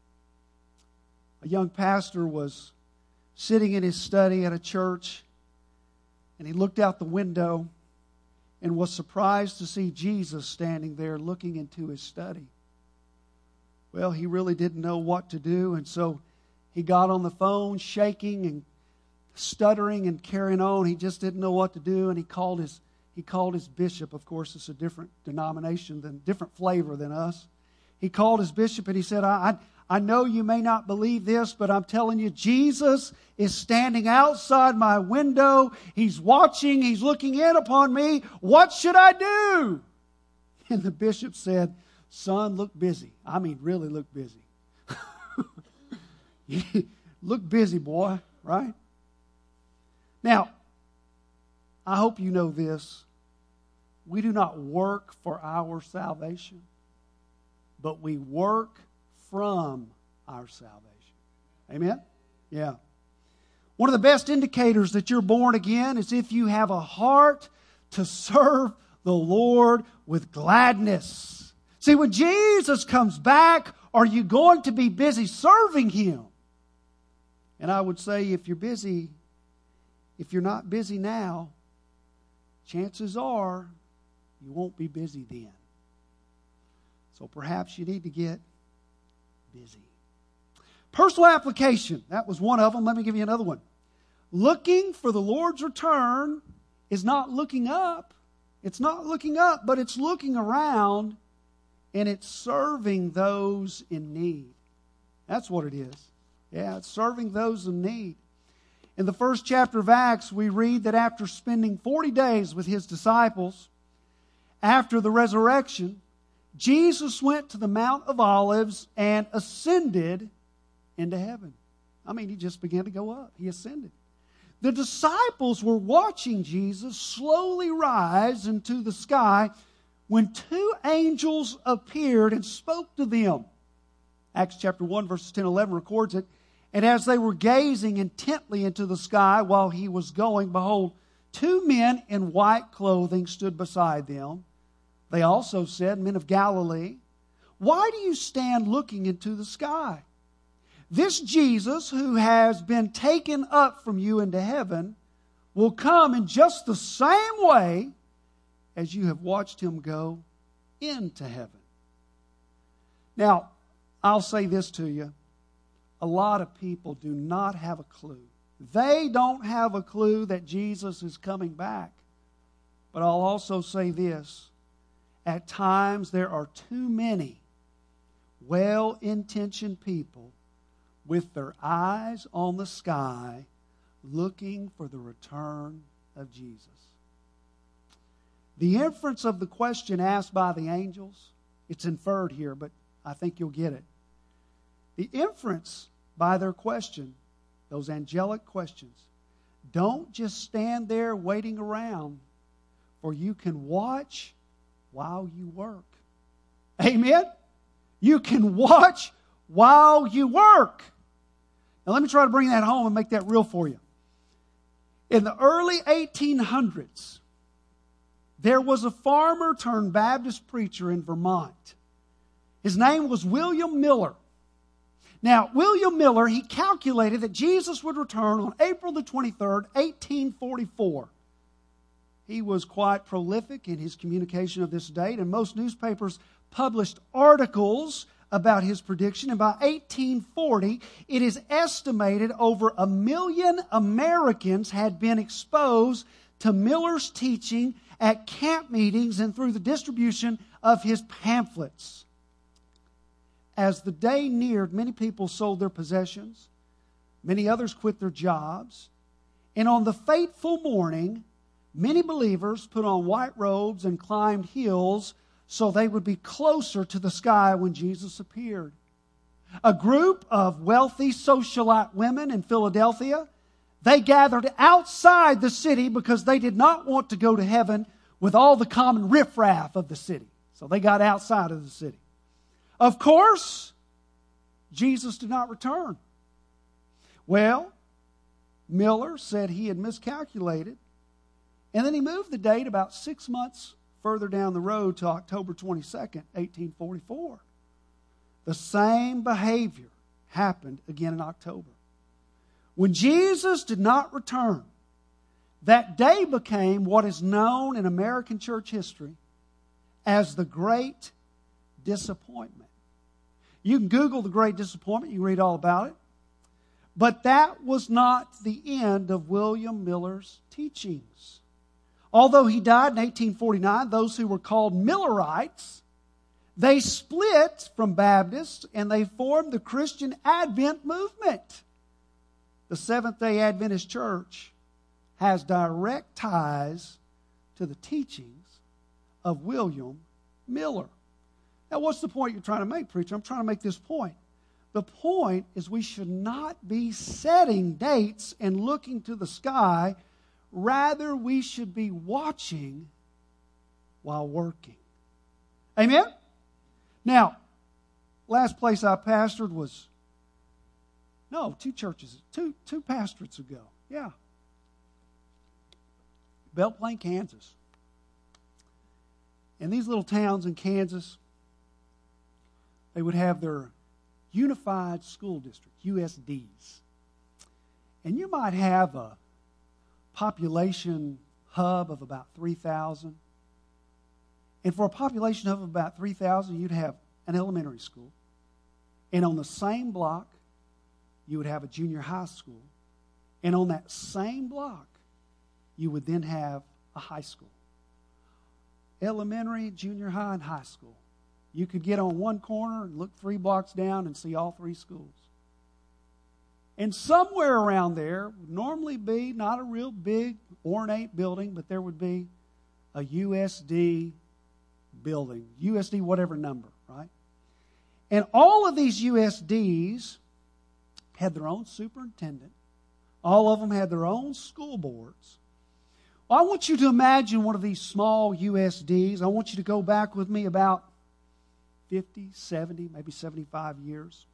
A young pastor was sitting in his study at a church, and he looked out the window and was surprised to see Jesus standing there looking into his study. Well, he really didn't know what to do, and so he got on the phone, shaking and stuttering and carrying on. He just didn't know what to do, and he called his he called his bishop. Of course, it's a different denomination, than different flavor than us. He called his bishop and he said, I, I, I know you may not believe this, but I'm telling you, Jesus is standing outside my window. He's watching. He's looking in upon me. What should I do? And the bishop said, son, look busy. I mean, really look busy. Look busy, boy, right? Now, I hope you know this. We do not work for our salvation. but we work from our salvation. Amen? Yeah. One of the best indicators that you're born again is if you have a heart to serve the Lord with gladness. See, when Jesus comes back, are you going to be busy serving Him? And I would say if you're busy, if you're not busy now, chances are you won't be busy then. So perhaps you need to get busy. Personal application. That was one of them. Let me give you another one. Looking for the Lord's return is not looking up. It's not looking up, but it's looking around, and it's serving those in need. That's what it is. Yeah, it's serving those in need. In the first chapter of Acts, we read that after spending forty days with His disciples, after the resurrection, Jesus went to the Mount of Olives and ascended into heaven. I mean, He just began to go up. He ascended. The disciples were watching Jesus slowly rise into the sky when two angels appeared and spoke to them. Acts chapter one, verses ten and eleven records it. And as they were gazing intently into the sky while He was going, behold, two men in white clothing stood beside them. They also said, Men of Galilee, why do you stand looking into the sky? This Jesus who has been taken up from you into heaven will come in just the same way as you have watched Him go into heaven. Now, I'll say this to you. A lot of people do not have a clue. They don't have a clue that Jesus is coming back. But I'll also say this. At times there are too many well-intentioned people with their eyes on the sky looking for the return of Jesus. The inference of the question asked by the angels, it's inferred here, but I think you'll get it. The inference by their question, those angelic questions, don't just stand there waiting around, for you can watch while you work. Amen? You can watch while you work. Now let me try to bring that home and make that real for you. In the early eighteen hundreds, there was a farmer turned Baptist preacher in Vermont. His name was William Miller. Now, William Miller, he calculated that Jesus would return on April the twenty-third, eighteen forty-four. He was quite prolific in his communication of this date, and most newspapers published articles about his prediction. And by eighteen forty, it is estimated over a million Americans had been exposed to Miller's teaching at camp meetings and through the distribution of his pamphlets. As the day neared, many people sold their possessions. Many others quit their jobs. And on the fateful morning, many believers put on white robes and climbed hills so they would be closer to the sky when Jesus appeared. A group of wealthy socialite women in Philadelphia, they gathered outside the city because they did not want to go to heaven with all the common riffraff of the city. So they got outside of the city. Of course, Jesus did not return. Well, Miller said he had miscalculated, and then he moved the date about six months further down the road to October twenty-second, eighteen forty-four. The same behavior happened again in October. When Jesus did not return, that day became what is known in American church history as the Great Disappointment. You can Google the Great Disappointment. You can read all about it. But that was not the end of William Miller's teachings. Although he died in eighteen forty-nine, those who were called Millerites, they split from Baptists and they formed the Christian Advent movement. The Seventh-day Adventist Church has direct ties to the teachings of William Miller. Now, what's the point you're trying to make, preacher? I'm trying to make this point. The point is we should not be setting dates and looking to the sky. Rather, we should be watching while working. Amen? Now, last place I pastored was, no, two churches, two, two pastorates ago. Yeah. Belle Plaine, Kansas. In these little towns in Kansas, they would have their Unified School District, U S Ds. And you might have a population hub of about three thousand. And for a population hub of about three thousand, you'd have an elementary school. And on the same block, you would have a junior high school. And on that same block, you would then have a high school. Elementary, junior high, and high school. You could get on one corner and look three blocks down and see all three schools. And somewhere around there would normally be not a real big, ornate building, but there would be a U S D building, U S D whatever number, right? And all of these U S Ds had their own superintendent. All of them had their own school boards. Well, I want you to imagine one of these small U S Ds. I want you to go back with me about fifty, seventy, maybe seventy-five years.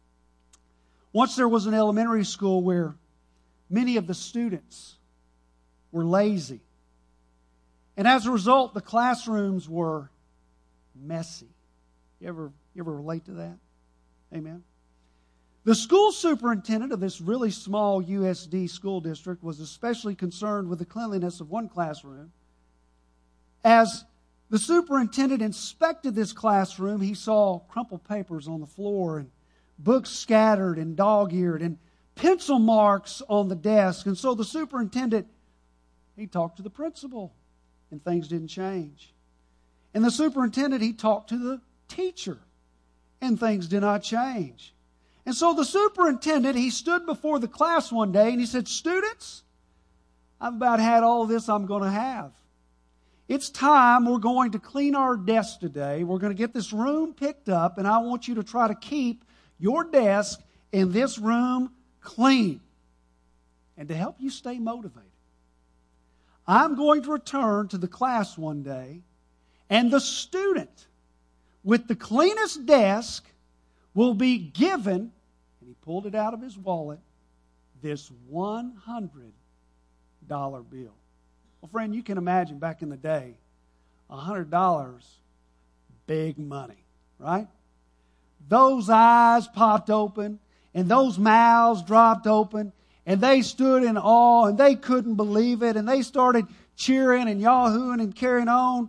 Once there was an elementary school where many of the students were lazy. And as a result, the classrooms were messy. You ever, you ever relate to that? Amen. The school superintendent of this really small U S D school district was especially concerned with the cleanliness of one classroom. As the superintendent inspected this classroom, he saw crumpled papers on the floor and books scattered and dog-eared and pencil marks on the desk. And so the superintendent, he talked to the principal, and things didn't change. And the superintendent, he talked to the teacher, and things did not change. And so the superintendent, he stood before the class one day and he said, "Students, I've about had all this I'm going to have. It's time we're going to clean our desk today. We're going to get this room picked up, and I want you to try to keep your desk in this room clean. And to help you stay motivated, I'm going to return to the class one day, and the student with the cleanest desk will be given," and he pulled it out of his wallet, "this one hundred dollar bill." Well, friend, you can imagine back in the day, one hundred dollars, big money, right? Those eyes popped open, and those mouths dropped open, and they stood in awe, and they couldn't believe it, and they started cheering and yahooing and carrying on.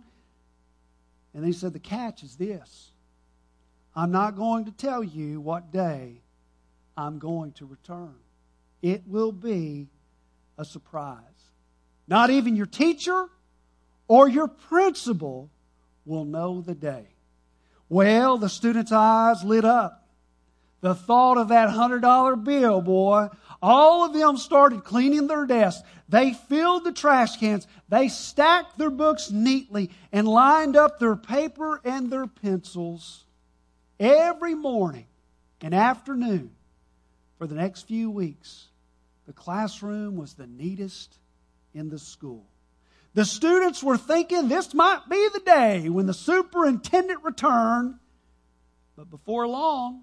And they said, the catch is this: I'm not going to tell you what day I'm going to return. It will be a surprise. Not even your teacher or your principal will know the day. Well, the students' eyes lit up. The thought of that one hundred dollar bill, boy, all of them started cleaning their desks. They filled the trash cans. They stacked their books neatly and lined up their paper and their pencils. Every morning and afternoon for the next few weeks, the classroom was the neatest in the school. The students were thinking this might be the day when the superintendent returned. But before long,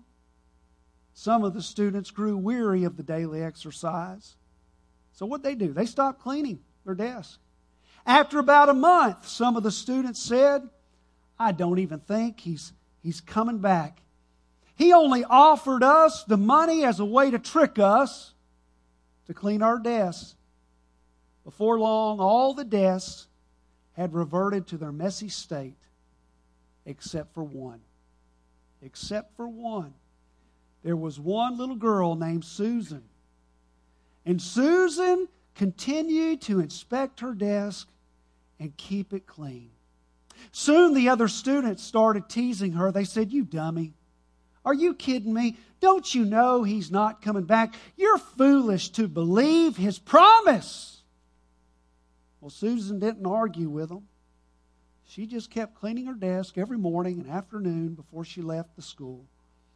some of the students grew weary of the daily exercise. So what'd they do? They stopped cleaning their desk. After about a month, some of the students said, "I don't even think he's, he's coming back. He only offered us the money as a way to trick us to clean our desks." Before long, all the desks had reverted to their messy state, except for one. Except for one. There was one little girl named Susan. And Susan continued to inspect her desk and keep it clean. Soon the other students started teasing her. They said, "You dummy. Are you kidding me? Don't you know he's not coming back? You're foolish to believe his promise." Well, Susan didn't argue with them. She just kept cleaning her desk every morning and afternoon before she left the school.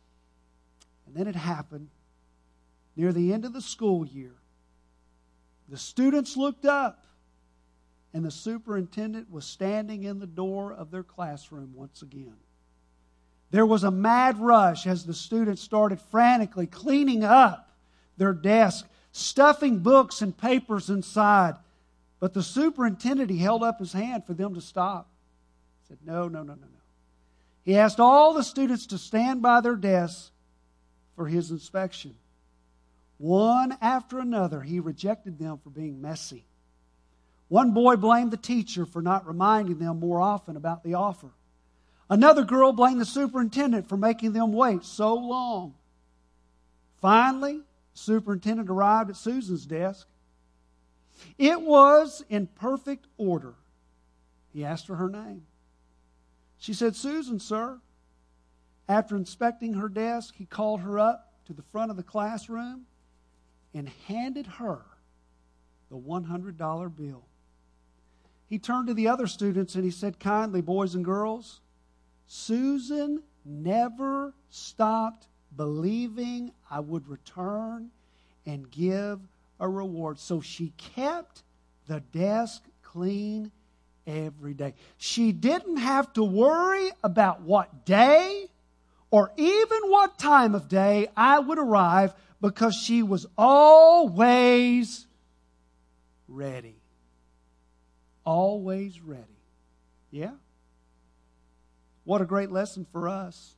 And then it happened near the end of the school year. The students looked up, and the superintendent was standing in the door of their classroom once again. There was a mad rush as the students started frantically cleaning up their desk, stuffing books and papers inside. But the superintendent, he held up his hand for them to stop. He said, no, no, no, no, no. He asked all the students to stand by their desks for his inspection. One after another, he rejected them for being messy. One boy blamed the teacher for not reminding them more often about the offer. Another girl blamed the superintendent for making them wait so long. Finally, the superintendent arrived at Susan's desk. It was in perfect order. He asked her her name. She said, Susan, sir. After inspecting her desk, he called her up to the front of the classroom and handed her the one hundred dollar bill. He turned to the other students and he said kindly, boys and girls, Susan never stopped believing I would return and give a reward. So she kept the desk clean every day. She didn't have to worry about what day or even what time of day I would arrive because she was always ready. Always ready. Yeah? What a great lesson for us.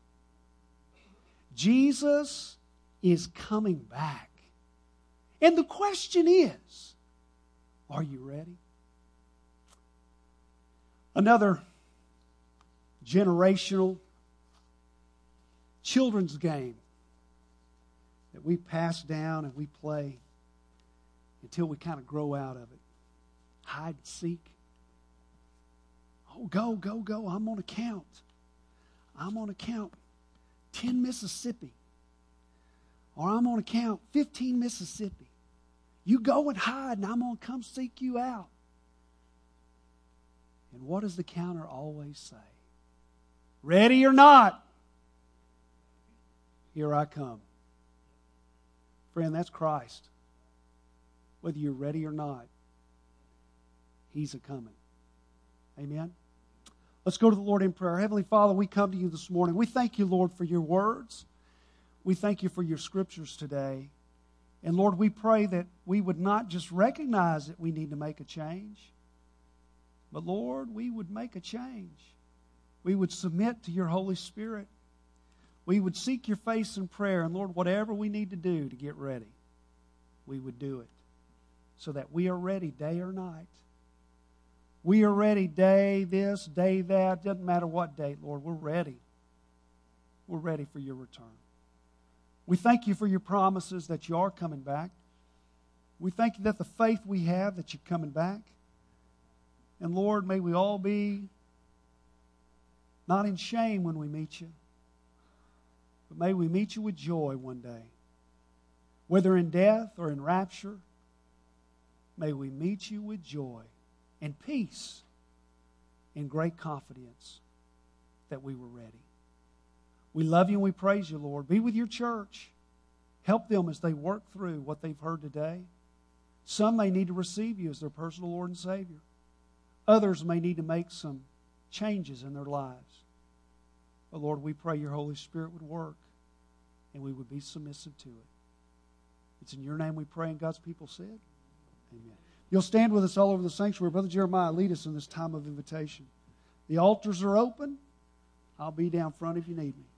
Jesus is coming back. And the question is, are you ready? Another generational children's game that we pass down and we play until we kind of grow out of it. Hide and seek. Oh, go, go, go. I'm on a count. I'm on a count. ten Mississippi. Or I'm on a count. fifteen Mississippi. You go and hide and I'm going to come seek you out. And what does the counter always say? Ready or not? Here I come. Friend, that's Christ. Whether you're ready or not, He's a-coming. Amen? Let's go to the Lord in prayer. Heavenly Father, we come to you this morning. We thank you, Lord, for your words. We thank you for your scriptures today. And Lord, we pray that we would not just recognize that we need to make a change, but Lord, we would make a change. We would submit to your Holy Spirit. We would seek your face in prayer. And Lord, whatever we need to do to get ready, we would do it so that we are ready day or night. We are ready day this, day that. Doesn't matter what date, Lord. We're ready. We're ready for your return. We thank you for your promises that you are coming back. We thank you that the faith we have that you're coming back. And Lord, may we all be not in shame when we meet you, but may we meet you with joy one day. Whether in death or in rapture, may we meet you with joy and peace and great confidence that we were ready. We love you and we praise you, Lord. Be with your church. Help them as they work through what they've heard today. Some may need to receive you as their personal Lord and Savior. Others may need to make some changes in their lives. But Lord, we pray your Holy Spirit would work and we would be submissive to it. It's in your name we pray, and God's people said, amen. You'll stand with us all over the sanctuary. Brother Jeremiah, lead us in this time of invitation. The altars are open. I'll be down front if you need me.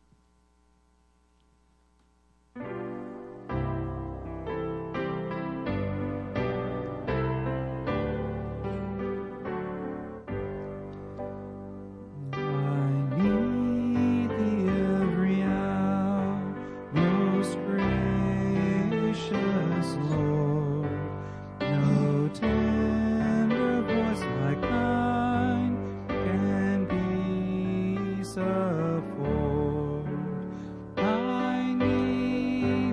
I need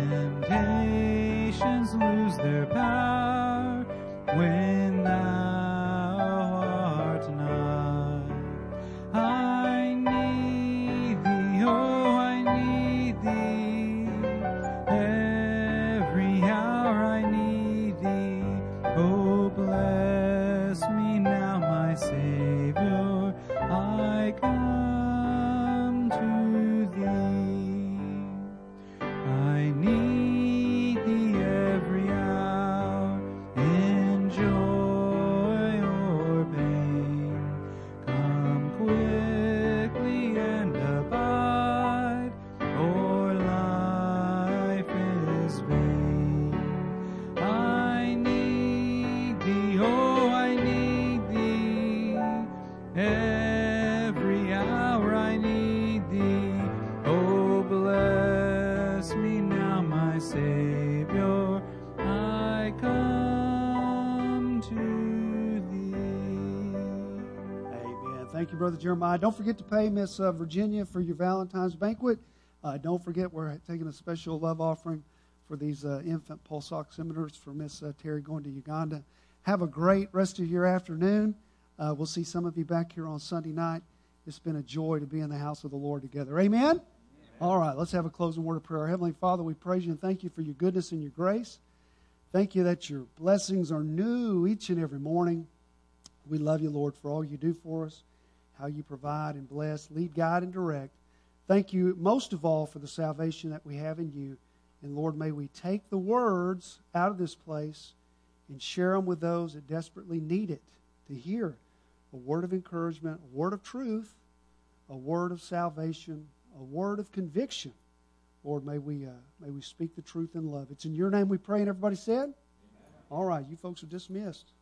Temptations lose their power when thou art nigh. I need thee, oh, I need thee. Every hour I need thee. Oh, bless me now, my Savior. I come to thee. I need thee every hour, in joy or pain. Come quickly and abide, or life is vain. I need thee, oh, I need thee. Every hour I need thee. Oh, bless me now, my Savior. I come to thee. Amen. Thank you, Brother Jeremiah. Don't forget to pay Miss uh, Virginia for your Valentine's banquet. Uh, don't forget we're taking a special love offering for these uh, infant pulse oximeters for Miss uh, Terry going to Uganda. Have a great rest of your afternoon. Uh, we'll see some of you back here on Sunday night. It's been a joy to be in the house of the Lord together. Amen? Amen. All right, let's have a closing word of prayer. Heavenly Father, we praise you and thank you for your goodness and your grace. Thank you that your blessings are new each and every morning. We love you, Lord, for all you do for us, how you provide and bless, lead, guide, and direct. Thank you most of all for the salvation that we have in you. And Lord, may we take the words out of this place and share them with those that desperately need it to hear a word of encouragement, a word of truth, a word of salvation, a word of conviction. Lord, may we uh, may we speak the truth in love. It's in your name we pray, and everybody said? Amen. All right, you folks are dismissed.